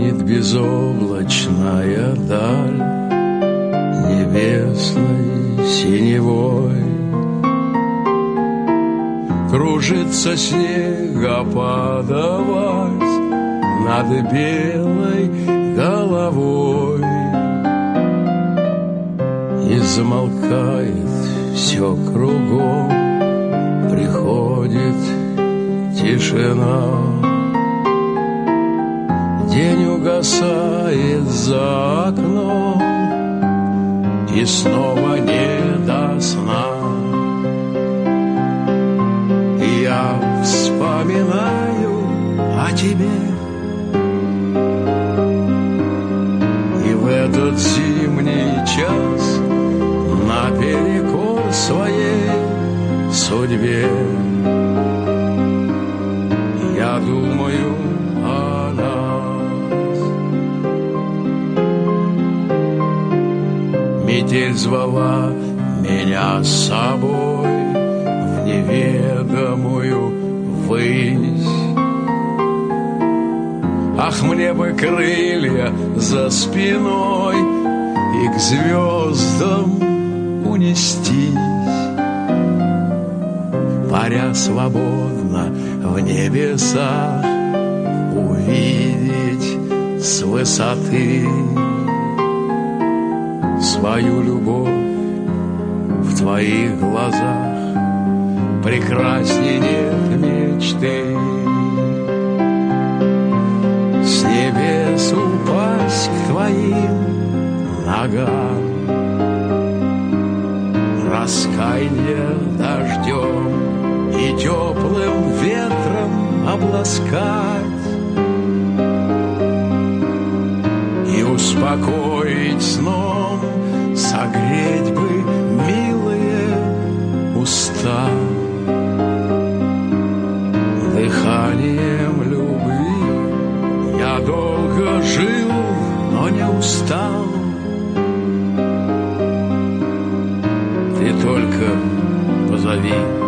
Манит безоблачная даль небесной синевой. Кружится снегопадовать над белой головой. И замолкает все кругом, приходит тишина. День угасает за окном, и снова не до сна. И я вспоминаю о тебе, и в этот зимний час наперекор своей судьбе я думаю о нас. Метель звала меня с собой в неведомую высь. Ах, мне бы крылья за спиной и к звездам унестись, паря свободно в небесах, увидеть с высоты свою любовь в твоих глазах. Прекрасней нет мечты. С небес упасть к твоим ногам, раскаяние дождем и теплым ветром обласкать и успокоить сном, согреть бы милые уста. Дыханием любви я долго жил, но не устал. Ты только позови.